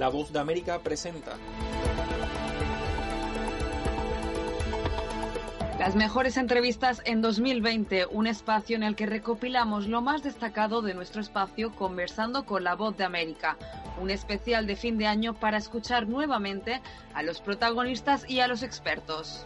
La Voz de América presenta Las mejores entrevistas en 2020, un espacio en el que recopilamos lo más destacado de nuestro espacio conversando con La Voz de América, un especial de fin de año para escuchar nuevamente a los protagonistas y a los expertos.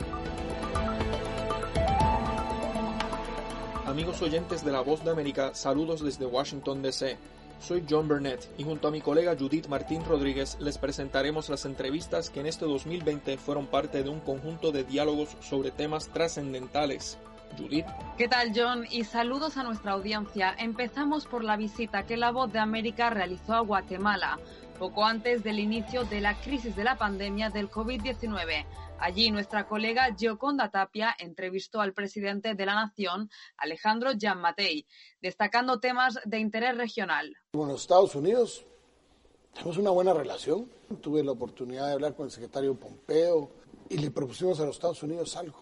Amigos oyentes de La Voz de América, saludos desde Washington, D.C. Soy John Burnett y junto a mi colega Judith Martín Rodríguez les presentaremos las entrevistas que en este 2020 fueron parte de un conjunto de diálogos sobre temas trascendentales. Judith. ¿Qué tal, John? Y saludos a nuestra audiencia. Empezamos por la visita que La Voz de América realizó a Guatemala, poco antes del inicio de la crisis de la pandemia del COVID-19. Allí nuestra colega Gioconda Tapia entrevistó al presidente de la Nación, Alejandro Giammattei, destacando temas de interés regional. Con los Estados Unidos tenemos una buena relación. Tuve la oportunidad de hablar con el secretario Pompeo y le propusimos a los Estados Unidos algo.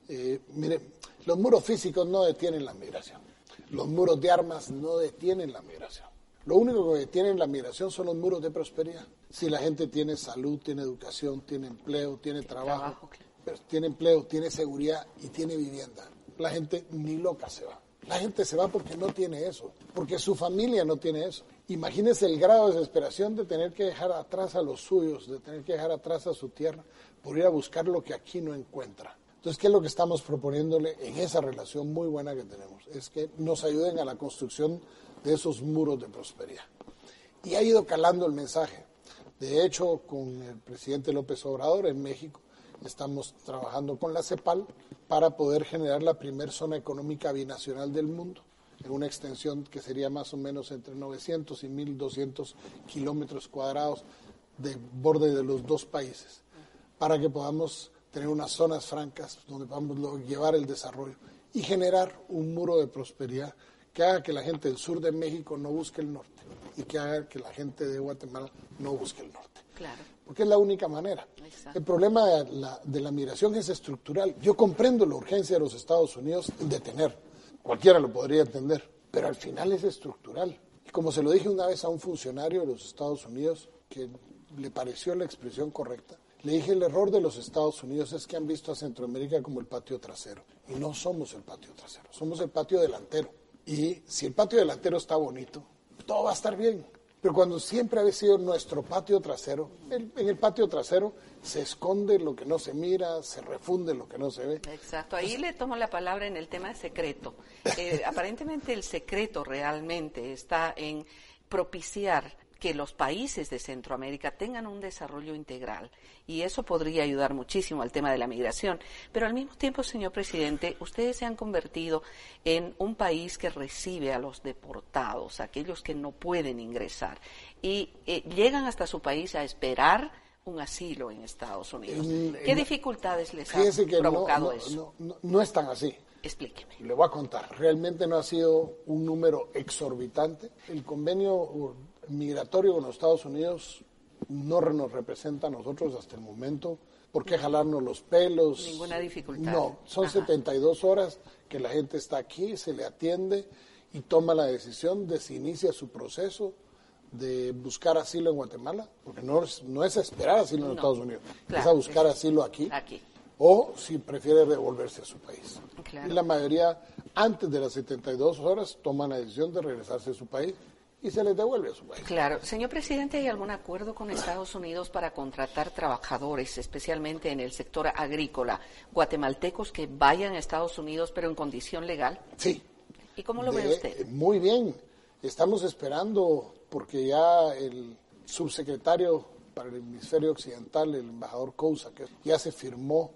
Mire, los muros físicos no detienen la migración. Los muros de armas no detienen la migración. Lo único que detienen la migración son los muros de prosperidad. Si la gente tiene salud, tiene educación, tiene empleo, tiene trabajo, tiene empleo, tiene seguridad y tiene vivienda, la gente ni loca se va. La gente se va porque no tiene eso, porque su familia no tiene eso. Imagínese el grado de desesperación de tener que dejar atrás a los suyos, de tener que dejar atrás a su tierra por ir a buscar lo que aquí no encuentra. Entonces, ¿qué es lo que estamos proponiéndole en esa relación muy buena que tenemos? Es que nos ayuden a la construcción de esos muros de prosperidad. Y ha ido calando el mensaje. De hecho, con el presidente López Obrador en México, estamos trabajando con la CEPAL para poder generar la primer zona económica binacional del mundo, en una extensión que sería más o menos entre 900 y 1.200 kilómetros cuadrados de borde de los dos países, para que podamos tener unas zonas francas donde podamos llevar el desarrollo y generar un muro de prosperidad que haga que la gente del sur de México no busque el norte y que haga que la gente de Guatemala no busque el norte. Claro. Porque es la única manera. Exacto. El problema de la migración es estructural. Yo comprendo la urgencia de los Estados Unidos en detener. Cualquiera lo podría entender, pero al final es estructural. Y como se lo dije una vez a un funcionario de los Estados Unidos que le pareció la expresión correcta, le dije, el error de los Estados Unidos es que han visto a Centroamérica como el patio trasero. Y no somos el patio trasero, somos el patio delantero. Y si el patio delantero está bonito, todo va a estar bien. Pero cuando siempre ha sido nuestro patio trasero, en el patio trasero se esconde lo que no se mira, se refunde lo que no se ve. Exacto, ahí le tomo la palabra en el tema de secreto. Aparentemente el secreto realmente está en propiciar que los países de Centroamérica tengan un desarrollo integral y eso podría ayudar muchísimo al tema de la migración. Pero al mismo tiempo, señor presidente, ustedes se han convertido en un país que recibe a los deportados, aquellos que no pueden ingresar y llegan hasta su país a esperar un asilo en Estados Unidos. ¿Qué dificultades les ha provocado eso? No es tan así. Explíqueme. Le voy a contar. Realmente no ha sido un número exorbitante. El convenio migratorio con los Estados Unidos no nos representa a nosotros hasta el momento. ¿Por qué jalarnos los pelos? Ninguna dificultad. No, son 72 horas que la gente está aquí, se le atiende y toma la decisión de si inicia su proceso de buscar asilo en Guatemala, porque no es esperar asilo en Estados Unidos, claro, es a buscar asilo aquí. O si prefiere devolverse a su país. Claro. Y la mayoría, antes de las 72 horas, toman la decisión de regresarse a su país y se les devuelve a su país. Claro. Señor presidente, ¿hay algún acuerdo con Estados Unidos para contratar trabajadores, especialmente en el sector agrícola, guatemaltecos que vayan a Estados Unidos pero en condición legal? Sí. ¿Y cómo lo ve usted? Muy bien. Estamos esperando, porque ya el subsecretario para el hemisferio occidental, el embajador Cousa, que ya se firmó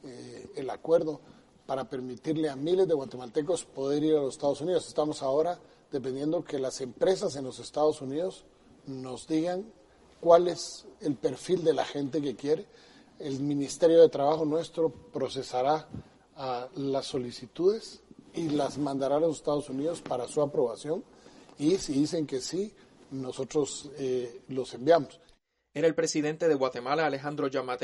el acuerdo para permitirle a miles de guatemaltecos poder ir a los Estados Unidos. Estamos ahora dependiendo que las empresas en los Estados Unidos nos digan cuál es el perfil de la gente que quiere. El Ministerio de Trabajo nuestro procesará las solicitudes y las mandará a los Estados Unidos para su aprobación. Y si dicen que sí, nosotros los enviamos. Era el presidente de Guatemala, Alejandro Giammattei,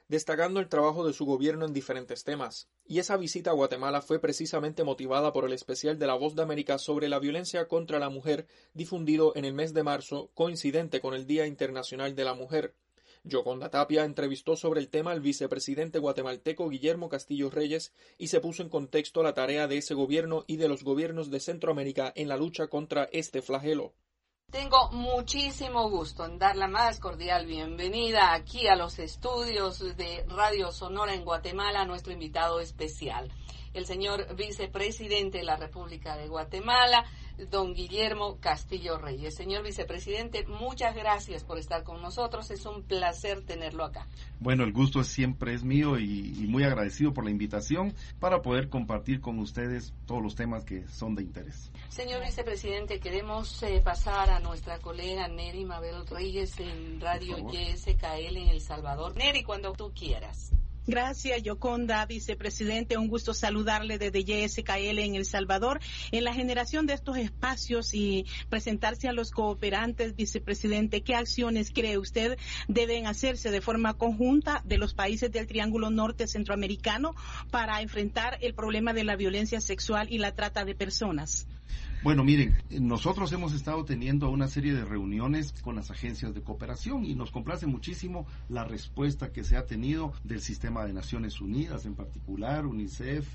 destacando el trabajo de su gobierno en diferentes temas. Y esa visita a Guatemala fue precisamente motivada por el especial de La Voz de América sobre la violencia contra la mujer, difundido en el mes de marzo, coincidente con el Día Internacional de la Mujer. Yoconda Tapia entrevistó sobre el tema al vicepresidente guatemalteco Guillermo Castillo Reyes y se puso en contexto la tarea de ese gobierno y de los gobiernos de Centroamérica en la lucha contra este flagelo. Tengo muchísimo gusto en dar la más cordial bienvenida aquí a los estudios de Radio Sonora en Guatemala a nuestro invitado especial, el señor vicepresidente de la República de Guatemala, don Guillermo Castillo Reyes. Señor vicepresidente, muchas gracias por estar con nosotros, es un placer tenerlo acá. Bueno, el gusto siempre es mío y muy agradecido por la invitación para poder compartir con ustedes todos los temas que son de interés. Señor vicepresidente, queremos pasar a nuestra colega Neri Mabel Reyes en Radio YSKL en El Salvador. Neri, cuando tú quieras. Gracias, Yoconda, vicepresidente. Un gusto saludarle desde YSKL en El Salvador. En la generación de estos espacios y presentarse a los cooperantes, vicepresidente, ¿qué acciones cree usted deben hacerse de forma conjunta de los países del Triángulo Norte Centroamericano para enfrentar el problema de la violencia sexual y la trata de personas? Bueno, miren, nosotros hemos estado teniendo una serie de reuniones con las agencias de cooperación y nos complace muchísimo la respuesta que se ha tenido del sistema de Naciones Unidas, en particular UNICEF,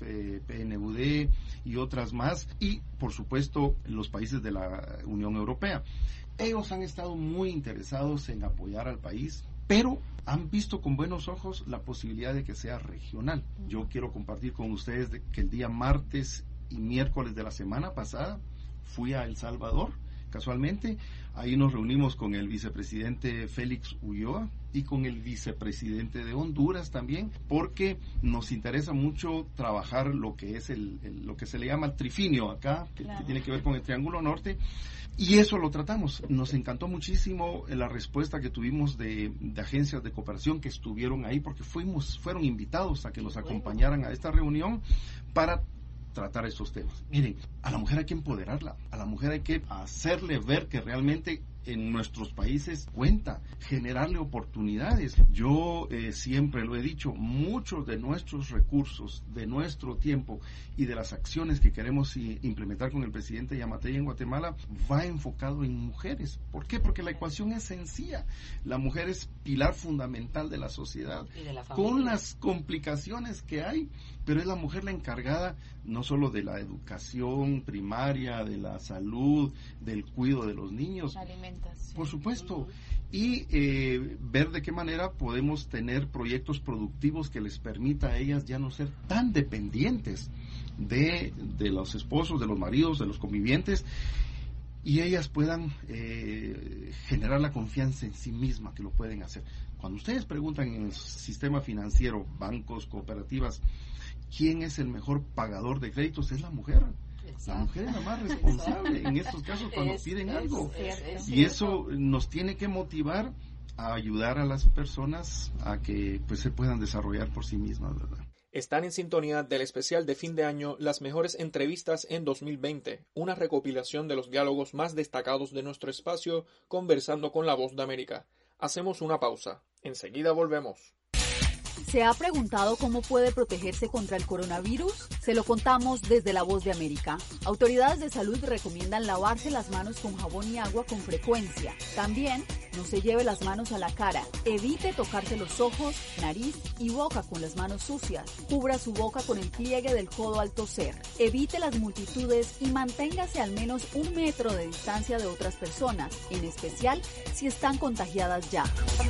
PNUD y otras más, y por supuesto los países de la Unión Europea. Ellos han estado muy interesados en apoyar al país, pero han visto con buenos ojos la posibilidad de que sea regional. Yo quiero compartir con ustedes que el día martes y miércoles de la semana pasada fui a El Salvador, casualmente. Ahí nos reunimos con el vicepresidente Félix Ulloa y con el vicepresidente de Honduras también, porque nos interesa mucho trabajar lo que es lo que se le llama el trifinio acá, que tiene que ver con el Triángulo Norte, y eso lo tratamos. Nos encantó muchísimo la respuesta que tuvimos de agencias de cooperación que estuvieron ahí, porque fueron invitados a que nos acompañaran a esta reunión para tratar estos temas. Miren, a la mujer hay que empoderarla, a la mujer hay que hacerle ver que realmente en nuestros países cuenta, generarle oportunidades. Yo siempre lo he dicho, muchos de nuestros recursos, de nuestro tiempo y de las acciones que queremos implementar con el presidente Yamatei en Guatemala va enfocado en mujeres. ¿Por qué? Porque la ecuación es sencilla. La mujer es pilar fundamental de la sociedad, y de la familia, con las complicaciones que hay, pero es la mujer la encargada no solo de la educación primaria, de la salud, del cuidado de los niños, por supuesto, y ver de qué manera podemos tener proyectos productivos que les permita a ellas ya no ser tan dependientes de los esposos, de los maridos, de los convivientes, y ellas puedan generar la confianza en sí mismas que lo pueden hacer. Cuando ustedes preguntan en el sistema financiero, bancos, cooperativas, ¿quién es el mejor pagador de créditos? Es la mujer. La mujer es la más responsable en estos casos cuando piden algo. Y eso nos tiene que motivar a ayudar a las personas a que pues se puedan desarrollar por sí mismas, ¿verdad? Están en sintonía del especial de fin de año Las mejores entrevistas en 2020, una recopilación de los diálogos más destacados de nuestro espacio, conversando con La Voz de América. Hacemos una pausa. Enseguida volvemos. ¿Se ha preguntado cómo puede protegerse contra el coronavirus? Se lo contamos desde La Voz de América. Autoridades de salud recomiendan lavarse las manos con jabón y agua con frecuencia. También no se lleve las manos a la cara. Evite tocarse los ojos, nariz y boca con las manos sucias. Cubra su boca con el pliegue del codo al toser. Evite las multitudes y manténgase al menos 1 metro de distancia de otras personas, en especial si están contagiadas ya.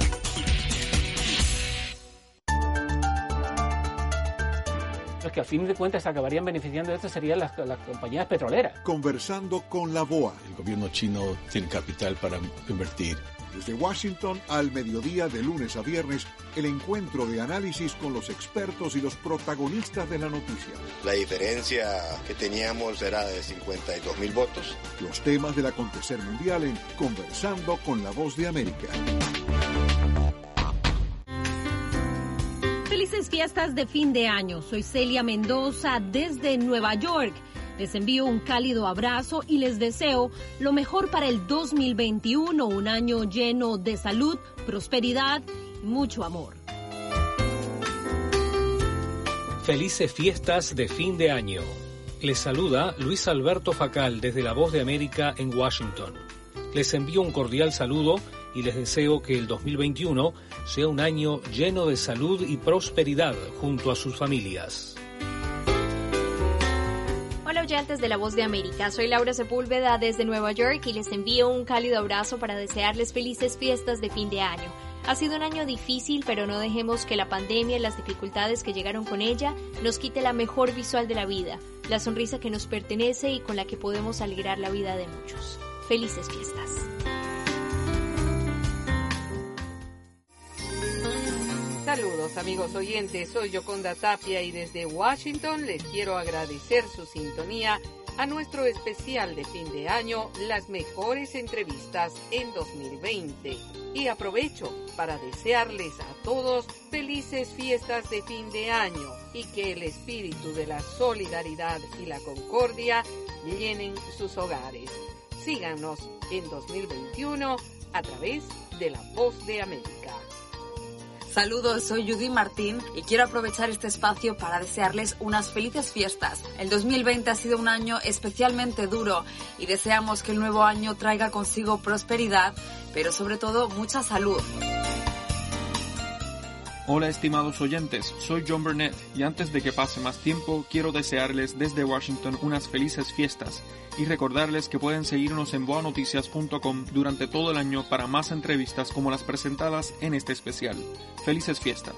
Los que a fin de cuentas acabarían beneficiando de esto serían las compañías petroleras. Conversando con la BOA. El gobierno chino tiene capital para invertir. Desde Washington al mediodía de lunes a viernes, el encuentro de análisis con los expertos y los protagonistas de la noticia. La diferencia que teníamos era de 52,000 votos. Los temas del acontecer mundial en Conversando con la Voz de América. Felices fiestas de fin de año. Soy Celia Mendoza desde Nueva York. Les envío un cálido abrazo y les deseo lo mejor para el 2021, un año lleno de salud, prosperidad y mucho amor. Felices fiestas de fin de año. Les saluda Luis Alberto Facal desde La Voz de América en Washington. Les envío un cordial saludo y les deseo que el 2021 sea un año lleno de salud y prosperidad junto a sus familias. Hola oyentes de La Voz de América, soy Laura Sepúlveda desde Nueva York y les envío un cálido abrazo para desearles felices fiestas de fin de año. Ha sido un año difícil, pero no dejemos que la pandemia y las dificultades que llegaron con ella nos quite la mejor visual de la vida, la sonrisa que nos pertenece y con la que podemos alegrar la vida de muchos. Felices fiestas. Saludos amigos oyentes, soy Yoconda Tapia y desde Washington les quiero agradecer su sintonía a nuestro especial de fin de año, las mejores entrevistas en 2020. Y aprovecho para desearles a todos felices fiestas de fin de año y que el espíritu de la solidaridad y la concordia llenen sus hogares. Síganos en 2021 a través de La Voz de América. Saludos, soy Judith Martín y quiero aprovechar este espacio para desearles unas felices fiestas. El 2020 ha sido un año especialmente duro y deseamos que el nuevo año traiga consigo prosperidad, pero sobre todo mucha salud. Hola estimados oyentes, soy John Burnett y antes de que pase más tiempo quiero desearles desde Washington unas felices fiestas y recordarles que pueden seguirnos en boanoticias.com durante todo el año para más entrevistas como las presentadas en este especial. Felices fiestas.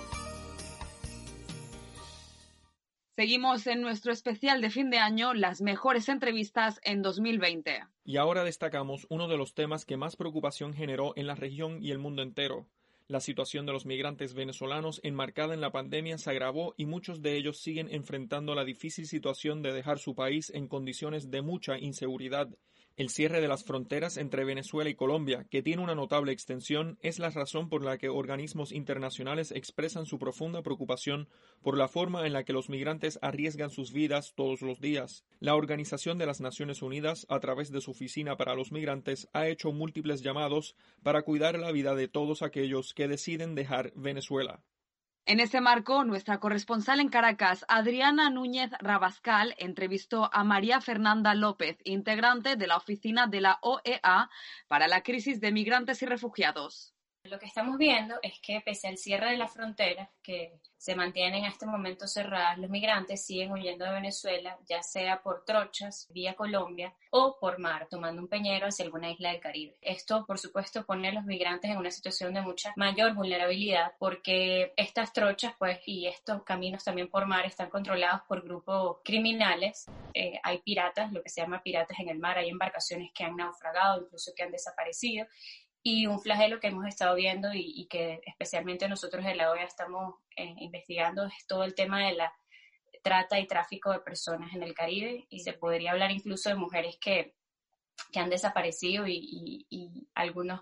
Seguimos en nuestro especial de fin de año, las mejores entrevistas en 2020. Y ahora destacamos uno de los temas que más preocupación generó en la región y el mundo entero. La situación de los migrantes venezolanos enmarcada en la pandemia se agravó y muchos de ellos siguen enfrentando la difícil situación de dejar su país en condiciones de mucha inseguridad. El cierre de las fronteras entre Venezuela y Colombia, que tiene una notable extensión, es la razón por la que organismos internacionales expresan su profunda preocupación por la forma en la que los migrantes arriesgan sus vidas todos los días. La Organización de las Naciones Unidas, a través de su Oficina para los Migrantes, ha hecho múltiples llamados para cuidar la vida de todos aquellos que deciden dejar Venezuela. En ese marco, nuestra corresponsal en Caracas, Adriana Núñez Rabascal, entrevistó a María Fernanda López, integrante de la oficina de la OEA para la crisis de migrantes y refugiados. Lo que estamos viendo es que pese al cierre de las fronteras que se mantienen en este momento cerradas, los migrantes siguen huyendo de Venezuela, ya sea por trochas, vía Colombia o por mar, tomando un peñero hacia alguna isla del Caribe. Esto, por supuesto, pone a los migrantes en una situación de mucha mayor vulnerabilidad porque estas trochas y estos caminos también por mar están controlados por grupos criminales. Hay piratas, lo que se llama piratas en el mar, hay embarcaciones que han naufragado, incluso que han desaparecido. Y un flagelo que hemos estado viendo y que especialmente nosotros de la OEA estamos investigando es todo el tema de la trata y tráfico de personas en el Caribe, y se podría hablar incluso de mujeres que han desaparecido y algunos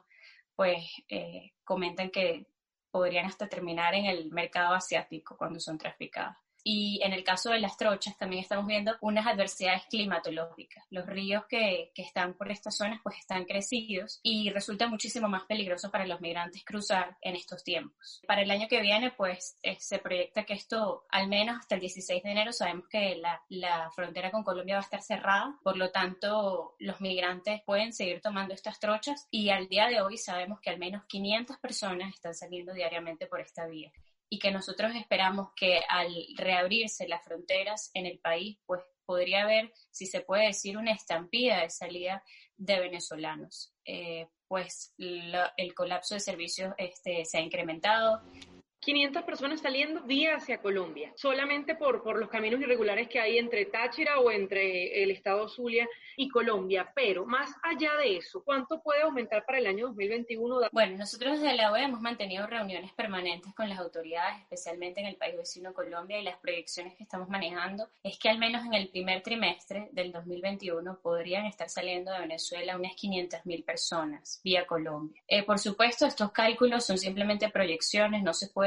comentan que podrían hasta terminar en el mercado asiático cuando son traficadas. Y en el caso de las trochas también estamos viendo unas adversidades climatológicas. Los ríos que están por estas zonas están crecidos y resulta muchísimo más peligroso para los migrantes cruzar en estos tiempos. Para el año que viene se proyecta que esto, al menos hasta el 16 de enero, sabemos que la frontera con Colombia va a estar cerrada, por lo tanto los migrantes pueden seguir tomando estas trochas y al día de hoy sabemos que al menos 500 personas están saliendo diariamente por esta vía. Y que nosotros esperamos que al reabrirse las fronteras en el país, podría haber, si se puede decir, una estampida de salida de venezolanos. El colapso de servicios se ha incrementado. 500 personas saliendo vía hacia Colombia, solamente por los caminos irregulares que hay entre Táchira o entre el estado Zulia y Colombia. Pero más allá de eso, ¿cuánto puede aumentar para el año 2021? Bueno, nosotros desde la OEA hemos mantenido reuniones permanentes con las autoridades, especialmente en el país vecino Colombia, y las proyecciones que estamos manejando es que al menos en el primer trimestre del 2021 podrían estar saliendo de Venezuela unas 500.000 personas vía Colombia. Por supuesto, estos cálculos son simplemente proyecciones, no se puede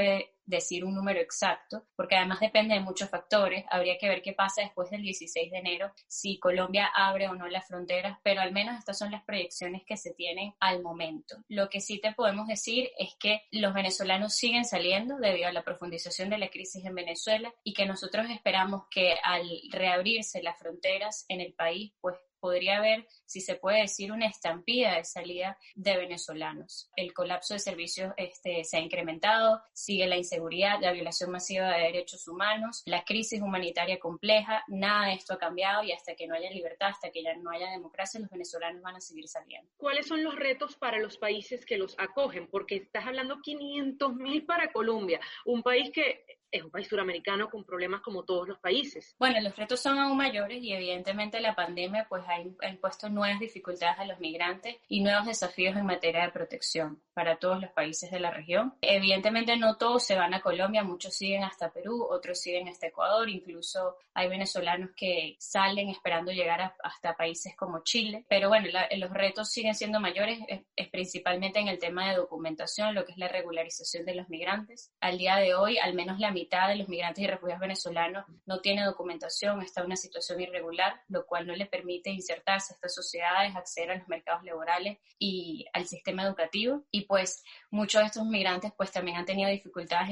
puede decir un número exacto, porque además depende de muchos factores. Habría que ver qué pasa después del 16 de enero, si Colombia abre o no las fronteras, pero al menos estas son las proyecciones que se tienen al momento. Lo que sí te podemos decir es que los venezolanos siguen saliendo debido a la profundización de la crisis en Venezuela y que nosotros esperamos que al reabrirse las fronteras en el país, pues podría haber, si se puede decir, una estampida de salida de venezolanos. El colapso de servicios se ha incrementado, sigue la inseguridad, la violación masiva de derechos humanos, la crisis humanitaria compleja, nada de esto ha cambiado y hasta que no haya libertad, hasta que ya no haya democracia, los venezolanos van a seguir saliendo. ¿Cuáles son los retos para los países que los acogen? Porque estás hablando 500.000 para Colombia, un país que es un país suramericano con problemas como todos los países. Bueno, los retos son aún mayores y evidentemente la pandemia pues ha impuesto nuevas dificultades a los migrantes y nuevos desafíos en materia de protección para todos los países de la región. Evidentemente no todos se van a Colombia, muchos siguen hasta Perú, otros siguen hasta Ecuador, incluso hay venezolanos que salen esperando llegar hasta países como Chile, pero bueno, los retos siguen siendo mayores, es principalmente en el tema de documentación, lo que es la regularización de los migrantes. Al día de hoy, al menos la mitad de los migrantes y refugiados venezolanos no tiene documentación, está en una situación irregular, lo cual no le permite insertarse a estas sociedades, acceder a los mercados laborales y al sistema educativo. Y pues muchos de estos migrantes pues también han tenido dificultades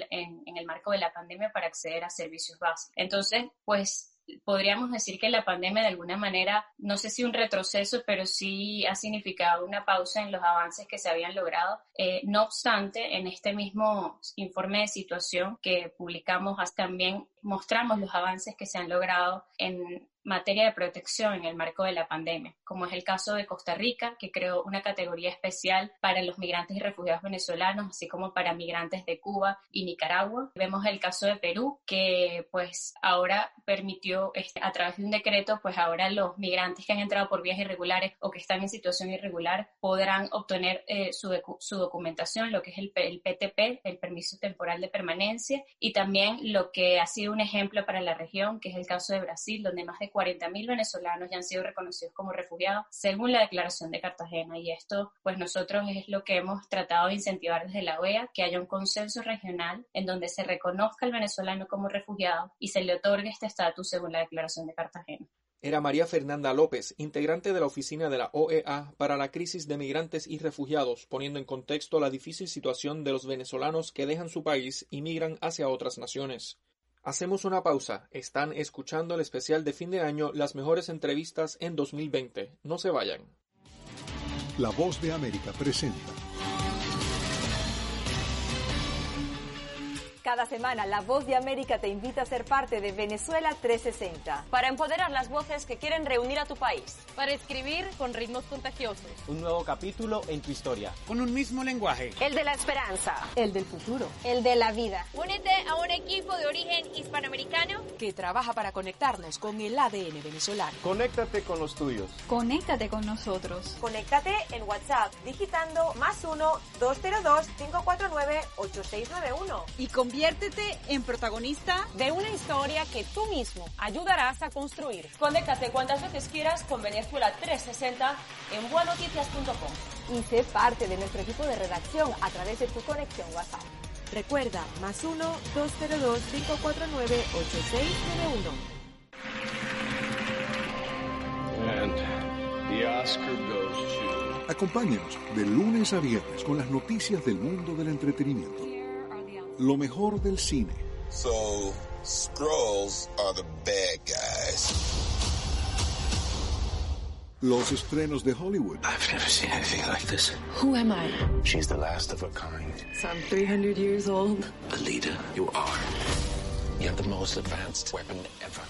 en el marco de la pandemia para acceder a servicios básicos. Entonces, pues podríamos decir que la pandemia de alguna manera, no sé si un retroceso, pero sí ha significado una pausa en los avances que se habían logrado. No obstante, en este mismo informe de situación que publicamos, también mostramos los avances que se han logrado en materia de protección en el marco de la pandemia, como es el caso de Costa Rica, que creó una categoría especial para los migrantes y refugiados venezolanos, así como para migrantes de Cuba y Nicaragua. Vemos el caso de Perú, que pues ahora permitió, a través de un decreto, pues ahora los migrantes que han entrado por vías irregulares o que están en situación irregular podrán obtener su documentación, lo que es el PTP, el permiso temporal de permanencia, y también lo que ha sido un ejemplo para la región, que es el caso de Brasil, donde más de 40.000 venezolanos ya han sido reconocidos como refugiados según la Declaración de Cartagena, y esto pues nosotros es lo que hemos tratado de incentivar desde la OEA, que haya un consenso regional en donde se reconozca al venezolano como refugiado y se le otorgue este estatus según la Declaración de Cartagena. Era María Fernanda López, integrante de la oficina de la OEA para la crisis de migrantes y refugiados, poniendo en contexto la difícil situación de los venezolanos que dejan su país y migran hacia otras naciones. Hacemos una pausa. Están escuchando el especial de fin de año, las mejores entrevistas en 2020. No se vayan. La Voz de América presenta. Cada semana, La Voz de América te invita a ser parte de Venezuela 360. Para empoderar las voces que quieren reunir a tu país. Para escribir con ritmos contagiosos. Un nuevo capítulo en tu historia. Con un mismo lenguaje. El de la esperanza. El del futuro. El de la vida. Únete a un equipo de origen hispanoamericano que trabaja para conectarnos con el ADN venezolano. Conéctate con los tuyos. Conéctate con nosotros. Conéctate en WhatsApp digitando +1-202-549-8691. Y conviértete en protagonista de una historia que tú mismo ayudarás a construir. Conéctate cuantas veces quieras con Venezuela 360 en buenoticias.com. Y sé parte de nuestro equipo de redacción a través de tu conexión WhatsApp. Recuerda, +1-202-549-8691. And the Oscar goes to... Acompáñanos de lunes a viernes con las noticias del mundo del entretenimiento. Lo mejor del cine. So, Skrulls are the bad guys. Los estrenos de Hollywood. I've never seen anything like this. Who am I? She's the last of her kind. So I'm 300 years old. The leader you are. You have the most advanced weapon ever.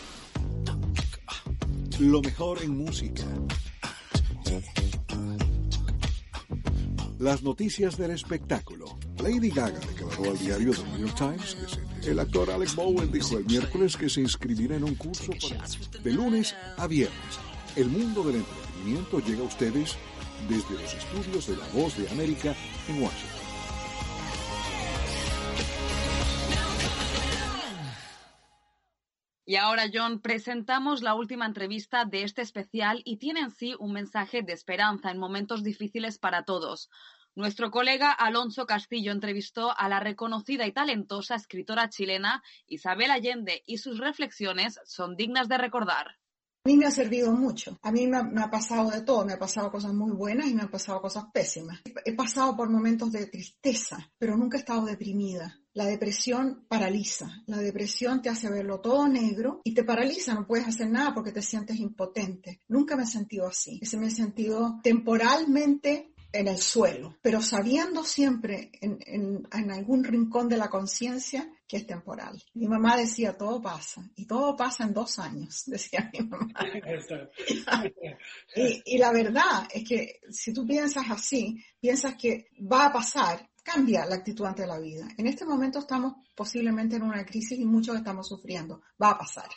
Lo mejor en música. Las noticias del espectáculo. Lady Gaga declaró al diario The New York Times que el actor Alec Baldwin dijo el miércoles que se inscribirá en un curso de lunes a viernes. El mundo del entretenimiento llega a ustedes desde los estudios de La Voz de América en Washington. Y ahora, John, presentamos la última entrevista de este especial y tiene en sí un mensaje de esperanza en momentos difíciles para todos. Nuestro colega Alonso Castillo entrevistó a la reconocida y talentosa escritora chilena Isabel Allende y sus reflexiones son dignas de recordar. A mí me ha servido mucho. A mí me ha pasado de todo. Me ha pasado cosas muy buenas y me han pasado cosas pésimas. He pasado por momentos de tristeza, pero nunca he estado deprimida. La depresión paraliza. La depresión te hace verlo todo negro y te paraliza. No puedes hacer nada porque te sientes impotente. Nunca me he sentido así. Me he sentido temporalmente en el suelo, pero sabiendo siempre en algún rincón de la conciencia que es temporal. Mi mamá decía, todo pasa, y todo pasa en 2 años, decía mi mamá. y la verdad es que si tú piensas así, piensas que va a pasar, cambia la actitud ante la vida. En este momento estamos posiblemente en una crisis y muchos estamos sufriendo. Va a pasar.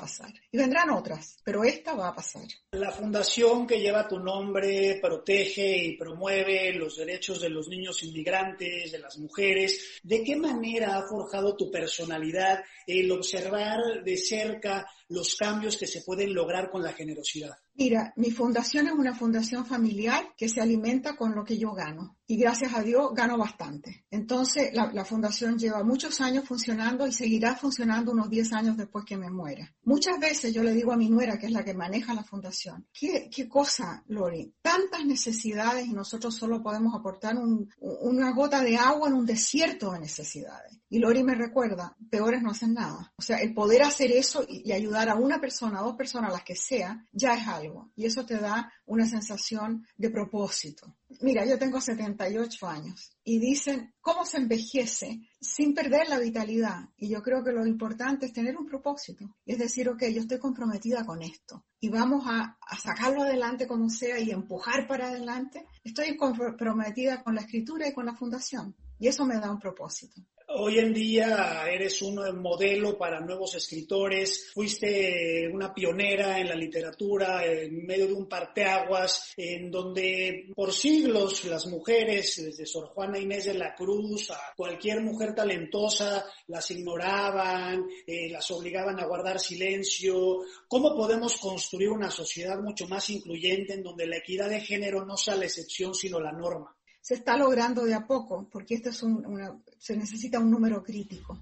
Y vendrán otras, pero esta va a pasar. La fundación que lleva tu nombre protege y promueve los derechos de los niños inmigrantes, de las mujeres. ¿De qué manera ha forjado tu personalidad el observar de cerca los cambios que se pueden lograr con la generosidad? Mira, mi fundación es una fundación familiar que se alimenta con lo que yo gano. Y gracias a Dios gano bastante. Entonces, la fundación lleva muchos años funcionando y seguirá funcionando unos 10 años después que me muera. Muchas veces yo le digo a mi nuera, que es la que maneja la fundación, ¿qué cosa, Lori? Tantas necesidades y nosotros solo podemos aportar una gota de agua en un desierto de necesidades. Y Lori me recuerda, peores no hacen nada. O sea, el poder hacer eso y ayudar a una persona, a 2 personas, las que sea, ya es algo. Y eso te da una sensación de propósito. Mira, yo tengo 78 años y dicen, ¿cómo se envejece sin perder la vitalidad? Y yo creo que lo importante es tener un propósito. Es decir, ok, yo estoy comprometida con esto y vamos a sacarlo adelante como sea y empujar para adelante. Estoy comprometida con la escritura y con la fundación y eso me da un propósito. Hoy en día eres un modelo para nuevos escritores, fuiste una pionera en la literatura, en medio de un parteaguas, en donde por siglos las mujeres, desde Sor Juana Inés de la Cruz a cualquier mujer talentosa, las ignoraban, las obligaban a guardar silencio. ¿Cómo podemos construir una sociedad mucho más incluyente en donde la equidad de género no sea la excepción sino la norma? Se está logrando de a poco, porque esto es se necesita un número crítico.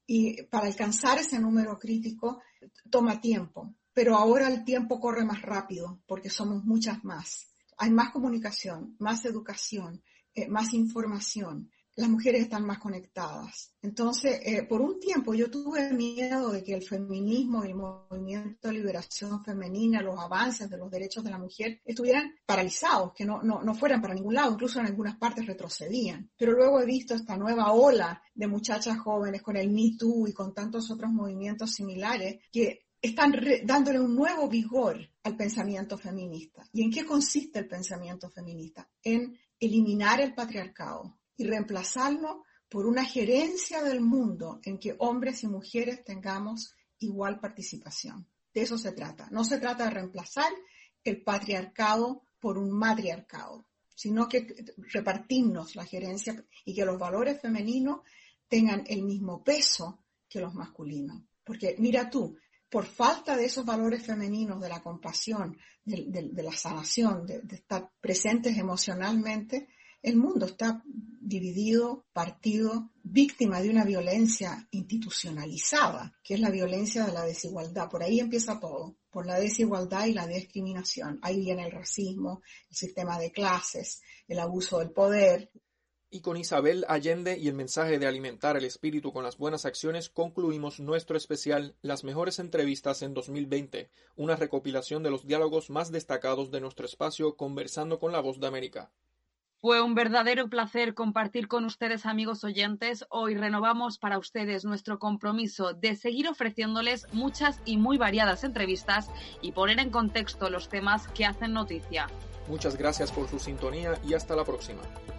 Y para alcanzar ese número crítico toma tiempo. Pero ahora el tiempo corre más rápido, porque somos muchas más. Hay más comunicación, más educación, más información. Las mujeres están más conectadas. Entonces, por un tiempo yo tuve miedo de que el feminismo, el movimiento de liberación femenina, los avances de los derechos de la mujer estuvieran paralizados, que no fueran para ningún lado, incluso en algunas partes retrocedían. Pero luego he visto esta nueva ola de muchachas jóvenes con el Me Too y con tantos otros movimientos similares que están dándole un nuevo vigor al pensamiento feminista. ¿Y en qué consiste el pensamiento feminista? En eliminar el patriarcado y reemplazarlo por una gerencia del mundo en que hombres y mujeres tengamos igual participación. De eso se trata. No se trata de reemplazar el patriarcado por un matriarcado, sino que repartirnos la gerencia y que los valores femeninos tengan el mismo peso que los masculinos. Porque mira tú, por falta de esos valores femeninos, de la compasión, de la sanación, de estar presentes emocionalmente, el mundo está dividido, partido, víctima de una violencia institucionalizada, que es la violencia de la desigualdad. Por ahí empieza todo, por la desigualdad y la discriminación. Ahí viene el racismo, el sistema de clases, el abuso del poder. Y con Isabel Allende y el mensaje de alimentar el espíritu con las buenas acciones concluimos nuestro especial Las mejores entrevistas en 2020, una recopilación de los diálogos más destacados de nuestro espacio Conversando con la Voz de América. Fue un verdadero placer compartir con ustedes, amigos oyentes. Hoy renovamos para ustedes nuestro compromiso de seguir ofreciéndoles muchas y muy variadas entrevistas y poner en contexto los temas que hacen noticia. Muchas gracias por su sintonía y hasta la próxima.